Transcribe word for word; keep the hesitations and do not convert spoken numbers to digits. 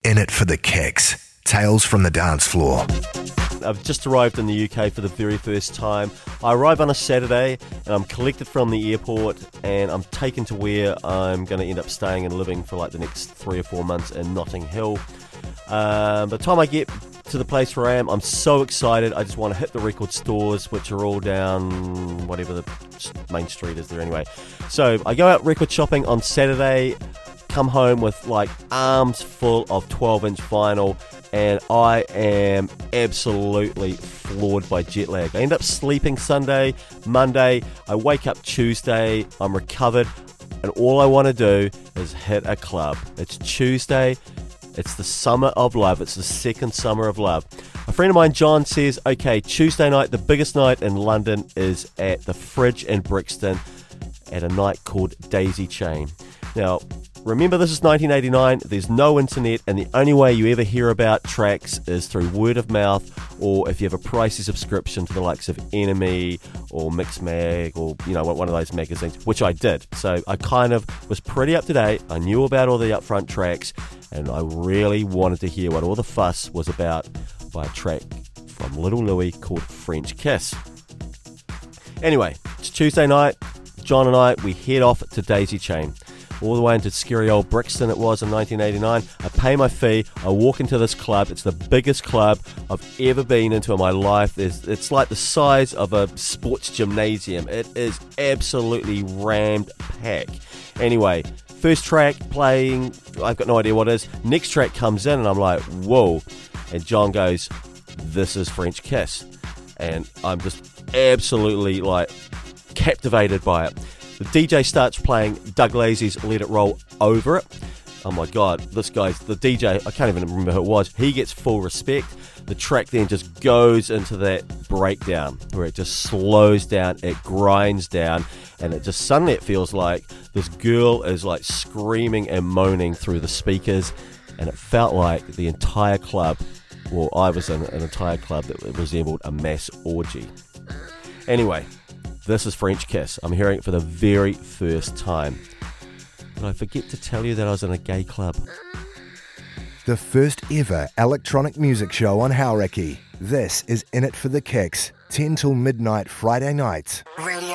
In It for the Kicks. Tales from the dance floor. I've just arrived in the U K for the very first time. I arrive on a Saturday and I'm collected from the airport and I'm taken to where I'm going to end up staying and living for like the next three or four months in Notting Hill. Um, by the time I get to the place where I am, I'm so excited. I just want to hit the record stores, which are all down whatever the main street is there anyway. So I go out record shopping on Saturday, come home with like arms full of twelve inch vinyl, and I am absolutely floored by jet lag. I end up sleeping Sunday, Monday, I wake up Tuesday, I'm recovered, and all I want to do is hit a club. It's Tuesday, it's the summer of love, it's the second summer of love. A friend of mine, John, says, okay, Tuesday night, the biggest night in London is at the Fridge in Brixton at a night called Daisy Chain. Now, remember, this is nineteen eighty-nine, there's no internet, and the only way you ever hear about tracks is through word of mouth, or if you have a pricey subscription to the likes of Enemy or Mixmag or, you know, one of those magazines, which I did. So I kind of was pretty up to date. I knew about all the upfront tracks, and I really wanted to hear what all the fuss was about by a track from Little Louie called French Kiss. Anyway, it's Tuesday night. John and I, we head off to Daisy Chain. All the way into scary old Brixton it was in nineteen eighty-nine. I pay my fee, I walk into this club. It's the biggest club I've ever been into in my life. There's, it's like the size of a sports gymnasium. It is absolutely rammed packed. Anyway, first track playing, I've got no idea what it is. Next track comes in and I'm like, whoa. And John goes, this is French Kiss. And I'm just absolutely like captivated by it. The D J starts playing Doug Lazy's Let It Roll over it. Oh my god, this guy's, the D J, I can't even remember who it was, he gets full respect. The track then just goes into that breakdown where it just slows down, it grinds down, and it just suddenly it feels like this girl is like screaming and moaning through the speakers, and it felt like the entire club, well, I was in an entire club that resembled a mass orgy. Anyway, this is French Kiss. I'm hearing it for the very first time. Did I forget to tell you that I was in a gay club? The first ever electronic music show on Hauraki. This is In It for the Kicks, ten till midnight Friday nights. Radio.